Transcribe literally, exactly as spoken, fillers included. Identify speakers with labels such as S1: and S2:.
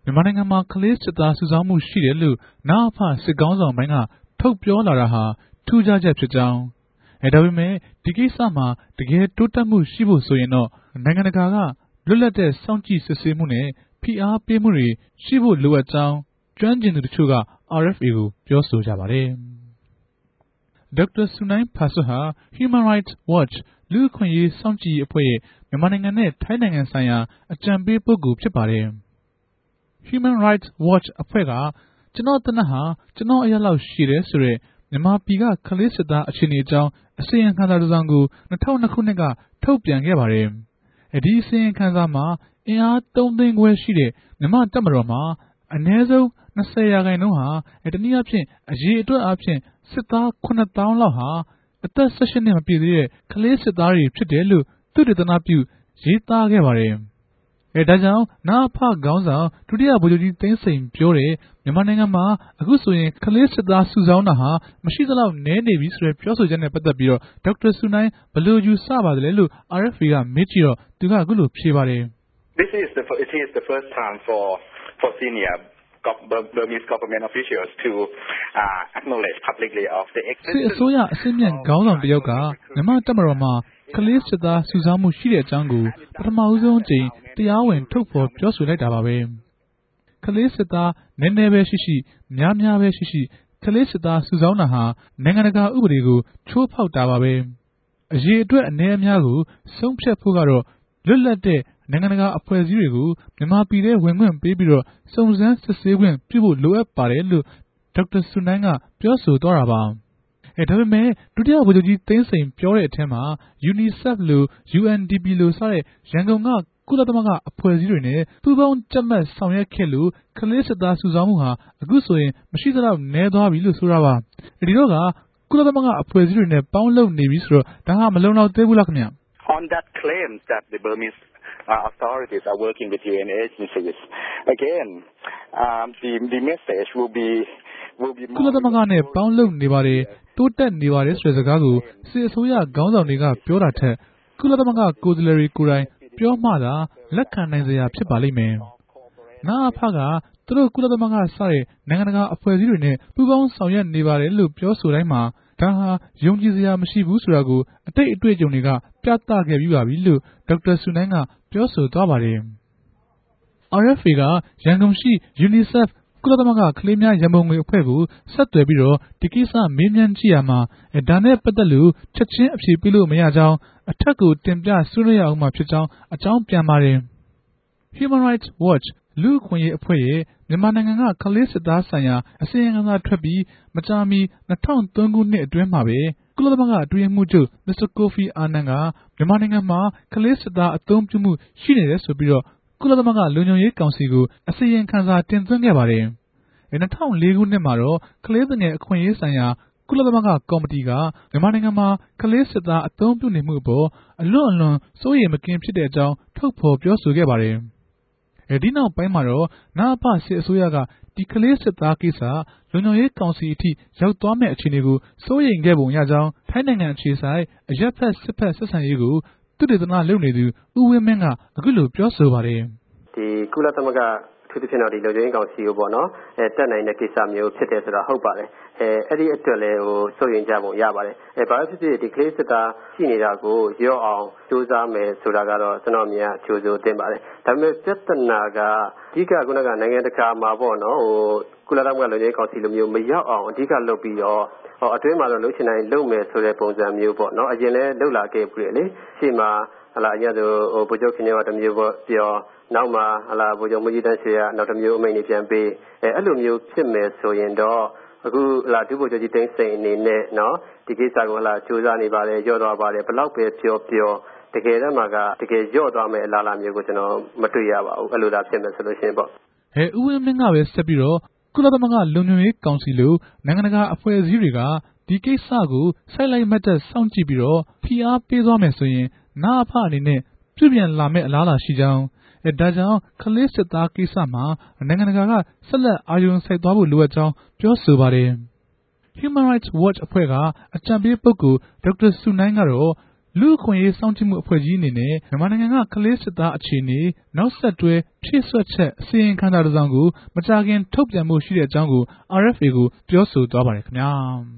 S1: မြန်မာနိုင်ငံမှာကလေးစစ်သားစုဆောင်းမှုရှိတယ်လို့နအဖစစ်ကောင်းဆောင်ပိုင်းကထုတ်ပြောလာတာဟာထူးခြားချက်ဖြစ်ကြောင်းအဲဒါပေမဲ့ဒီကိစ္စမှာတကယ်တိုးတက်မှုရှိဖို့ဆိုရင်တော့နိုင်ငံတကာကလွတ်လပ်တဲ့စောင့်ကြည့်စစ်ဆေးမှုနဲ့ဖိအားပေးမှုတွေရှိဖို့လိုအပ်ကြောင်းကျွမ်းကျင်သူတချို့က အာ် အက်ဖ် အေ ကိုပြောဆိုကြပါတယ်။ ဒေါက်တာဆူနိုင်ဖာဆွတ်ဟာ Human Rights Watch လူ့အခွင့်အရေးစောင့်ကြည့်ရေးအဖွဲ့ရဲ့မြန်မာနိုင်ငံနဲ့ထိုင်းနိုင်ငံဆိုင်ရာအကြံပေးပုဂ္ဂိုလ်ဖြစ်ပါတယ်။ Human Rights Watch အဖွဲ့ကကျွန်တော်သေနတ်ဟာကျွန်တော်အရာလောက်ရှည်တယ်ဆိုတဲ့မြန်မာပြည်ကကလေးစစ်သားအခြေအနေအကြောင်းအစီရင်ခံစာတစ်စောင်ကို၂၀၀၂ခုနှစ်ကထုတ်ပြန်ခဲ့ပါတယ်။ဒီအစီရင်ခံစာမှာအင်အားသုံးသိန်းခွဲရှိတဲ့မြန်မာတပ်မတော်မှာအနည်းဆုံး၂၀ရာခိုင်နှုန်းဟာတနည်းအားဖြင့်အရေအတွက်အားဖြင့်စစ်သားခုနှစ်သောင်းလောက်ဟာအသက်၁၈နှစ်မပြည့်သေးတဲ့ကလေးစစ်သားတွေဖြစ်တယ်လို့သုတေသနပြုရေးသားခဲ့ပါတယ်။အဲဒါကြောင့်နအဖခေါင်းဆောင်ဒုတိယဗိုလ်ချုပ်ကြီးသိန်းစိန်ပြောတဲ့မြန်မာနိုင်ငံမှာအခုဆိုရင်ကလေးစစ်သားစုဆောင်းတာဟာမရှိသလောက်နည်းနေပြီဆိုတဲ့ပြောဆိုချက်နဲ့ပတ်သက်ပြီးတော့ဒေါက်တာဆူနိုင်ဘယ်လိုယူဆပါသလဲလို့ အာ် အက်ဖ် အေ ကမေးကြည့်တော့သူကအခုလိုဖြေပါတယ်။
S2: This is the it is the first time for for senior Burmese government officials to uh, acknowledge publicly of the existence
S1: စစ်အစိုးရအစစ်မြင့်ခေါင်းဆောင်တယောက်ကမြန်မာတပ်မတော်မှာကလေးစစ်သားစုဆောင်းမှုရှိတဲ့အကြောင်းကိုပထမဦးဆုံးအကြိမ်တရားဝင်ထုတ်ဖော်ပြောဆိုလိုက်တာပါပဲ။ကလေးစစ်သားနည်းနည်းပဲရှိရှိများများပဲရှိရှိကလေးစစ်သားစုဆောင်းတာဟာနိုင်ငံတကာဥပဒေကိုချိုးဖောက်တာပါပဲ။အရေအတွက်အနည်းအများကိုဆုံးဖြတ်ဖို့ကတော့လွတ်လပ်တဲ့နိုင်ငံတကာအဖွဲ့အစည်းတွေကိုမြန်မာပြည်ထဲဝင်ခွင့်ပေးပြီးတော့စုံစမ်းစစ်ဆေးခွင့်ပြုဖို့လိုအပ်ပါတယ်လို့ဒေါက်တာဆူနိုင်ကပြောဆိုသွားတာပါ။အဲဒါပေမဲ့ဒုတိယဗိုလ်ချုပ်ကြီးသိန်းစိန်ပြောတဲ့အထက်မှာယူနီဆက်ဖ်လို့ ယူအန်ဒီပီ လို့စတဲ့ရန်ကုန်ကကုလသမဂ္ဂအဖွဲ့အစည်းတွေနဲ့ပူးပေါင်းကြပ်မတ်ဆောင်ရွက်ခဲ့လို့ကလေးစစ်သားစုဆောင်းမှုဟာအခုဆိုရင်မရှိသလောက်နည်းသွားပြီလို့ဆိုတာပါ။ဒီတော့ကကုလသမဂ္ဂအဖွဲ့အစည်းတွေနဲ့ပေါင်းလုပ်နေပြီဆိုတော့ဒါဟာမလုံလောက်သေးဘူးလားခင်ဗျ။
S2: On that claim that the Burmese uh, authorities are working with U N agencies again um, the the message will be will be
S1: ကုလသမဂ္ဂနဲ့ပေါင်းလုပ်နေပါတယ်တိုးတက်နေပါတယ်ဆိုတဲ့စကားကိုစစ်အစိုးရခေါင်းဆောင်တွေကပြောတာထက်ကုလသမဂ္ဂကိုယ်စားလှယ်တွေကိုယ်တိုင်ပြောမှသာလက်ခံနိုင်စရာဖြစ်ပါလိမ့်မယ်။နအဖကသူတို့ကုလသမဂ္ဂစတဲ့နိုင်ငံတကာအဖွဲ့အစည်းတွေနဲ့ပူးပေါင်းဆောင်ရွက်နေပါတယ်လို့ပြောဆိုတိုင်းမှာဒါဟာယုံကြည်စရာမရှိဘူးဆိုတာကိုအတိတ်အတွေ့အကြုံတွေကပြသခဲ့ပြီးပါပြီလို့ဒေါက်တာဆူနိုင်ကပြောဆိုသွားပါတယ်။ အာ် အက်ဖ် အေ ကရန်ကုန်ရှိယူနီဆက်ဖ်ကုလသမဂ္ဂကလေးများရန်ပုံငွေအဖွဲ့ကိုဆက်သွယ်ပြီးတော့ဒီကိစ္စမေးမြန်းကြည့်ရမှာဒါနဲ့ပတ်သက်လို့ချက်ချင်းအဖြေပေးလို့မရကြောင်းအထက်ကိုတင်ပြဆွေးနွေးရအောင်မှာဖြစ်ကြောင်းအကြောင်းပြန်ပါတယ်။ Human Rights Watch လူ့အခွင့်အရေးအဖွဲ့ရဲ့မြန်မာနိုင်ငံကကလေးစစ်သားဆိုင်ရာအစီရင်ခံစာထွက်ပြီးမကြာမီ၂၀၀၃ခုနှစ်အတွင်းမှာပဲကုလသမဂ္ဂအတွင်းရေးမှူးချုပ်မစ္စတာကိုဖီအာနန်ကမြန်မာနိုင်ငံမှာကလေးစစ်သားအသုံးပြုမှုရှိနေတယ်ဆိုပြီးတော့ကုလသမဂ္ဂလုံခြုံရေးကောင်စီကိုအစီရင်ခံစာတင်သွင်းခဲ့ပါတယ်။၂၀၀၄ခုနှစ်မှာတော့ကလေးသူငယ်အခွင့်အရေးဆိုင်ရာကုလသမဂ္ဂကော်မတီကမြန်မာနိုင်ငံမှာကလေးစစ်သားအသုံးပြုနေမှုအပေါ်အလွန်အလွန်စိုးရိမ်မကင်းဖြစ်တဲ့အကြောင်းထုတ်ဖော်ပြောဆိုခဲ့ပါတယ်။အဲဒီနောက်ပိုင်းမှာတော့နအဖစစ်အစိုးရကဒီကလေးစစ်သားကိစ္စလုံခြုံရေးကောင်စီအထိရောက်သွားမယ့်အခြေအနေကိုစိုးရိမ်ခဲ့ပုံရကြောင်းထိုင်းနိုင်ငံအခြေစိုက်အရပ်ဖက်စစ်ဖက်ဆက်ဆံရေးကိုသုတေသနလုပ်နေသူဦးဝင်းမင်းကအခုလိုပြောဆိုပါတယ်
S3: ။ဒီကုလသမဂ္ဂထူးထူးဖြင့်တော့ဒီလုံခြုံရေးကောင်စီကိုပေါ့နော်အဲတက်နိုင်တဲ့ကိစ္စမျိုးဖြစ်တယ်ဆိုတာဟုတ်ပါတယ်အဲအဲ့ဒီအတွက်လည်းဟိုစိုးရင်ကြပုံရပါတယ်အဲဘာဖြစ်ဖြစ်ဒီကလေးစစ်သားရှိနေတာကိုရော့အောင်စူးစမ်းမယ်ဆိုတာကတော့ကျွန်တော်မြင်ကြိုးစိုးတင်ပါတယ်ဒါပေမဲ့ပြဿနာကအဓိကခုနကနိုင်ငံတကာမှာပေါ့နော်ဟိုကုလသမဂ္ဂလုံခြုံရေးကောင်စီလိုမျိုးမရောက်အောင်အဓိကလုပ်ပြီးတော့ဟောအတွင်းမှာတော့လှုပ်ရှင်တိုင်းလုပ်မယ်ဆိုတဲ့ပုံစံမျိုးပေါ့နော်အရင်လည်းလှုပ်လာခဲ့ပြီလေရှေ့မှာဟလာအရဆိုဟိုဗိုလ်ချုပ်ခင်ဗျားတမျိုးပေါ့ပြောနောက်မှာဟလာဗိုလ်ချုပ်မကြီးတန်းရှေ့ကနောက်တစ်မျိုးအမိန့်တွေပြန်ပေးအဲအဲ့လိုမျိုးဖြစ်မယ်ဆိုရင်တော့အခုဟလာဒုဗိုလ်ချုပ်ကြီးသိန်းစိန်အနေနဲ့နော်ဒီကိစ္စကိုဟလာစူးစမ်းနေပါတယ်ရော့သွားပါတယ်ဘယ်လောက်ပဲပြောပြောတကယ်တမ်းမှာကတကယ်ရော့သွားမယ်အလားအလာမျိုးကိုကျွန်တော်မတွေ့ရပါဘူးအဲ့လိုသာဖြစ်မယ်ဆိုလို့ရှိရင်ပေါ့
S1: ဟဲဦးဝင်းမင်းကပဲဆက်ပြီးတော့ကုလသမဂ္ဂလုံခြုံရေးကောင်စီလိုနိုင်ငံတကာအဖွဲ့အစည်းတွေကဒီကိစ္စကိုဆိုက်လိုက်မတ်တက်စောင့်ကြည့်ပြီးတော့ဖိအားပေးသွားမယ်ဆိုရင်နအဖအနေနဲ့ပြုပြင်လာမယ့်အလားအလာရှိကြောင်းအဲဒါကြောင့်ကလေးစစ်သားကိစ္စမှာနိုင်ငံတကာကဆက်လက်အာရုံစိုက်သွားဖို့လိုအပ်ကြောင်းပြောဆိုပါတယ်။ Human Rights Watch အဖွဲ့ကအကြံပေးပုဂ္ဂိုလ်ဒေါက်တာဆူနိုင်ကတော့လူ့အခွင့်အရေးစောင့်ကြည့်မှုအဖွဲ့ကြီးအနေနဲ့မြန်မာနိုင်ငံကကလေးစစ်သားအခြေအနေနောက်ဆက်တွဲဖြည့်စွက်ချက်အစီရင်ခံစာတစ်စောင်ကိုမကြာခင်ထုတ်ပြန်ဖို့ရှိတဲ့အကြောင်းကို အာအက်ဖ်အေ ကိုပြောဆိုသွားပါတယ်ခင်ဗျာ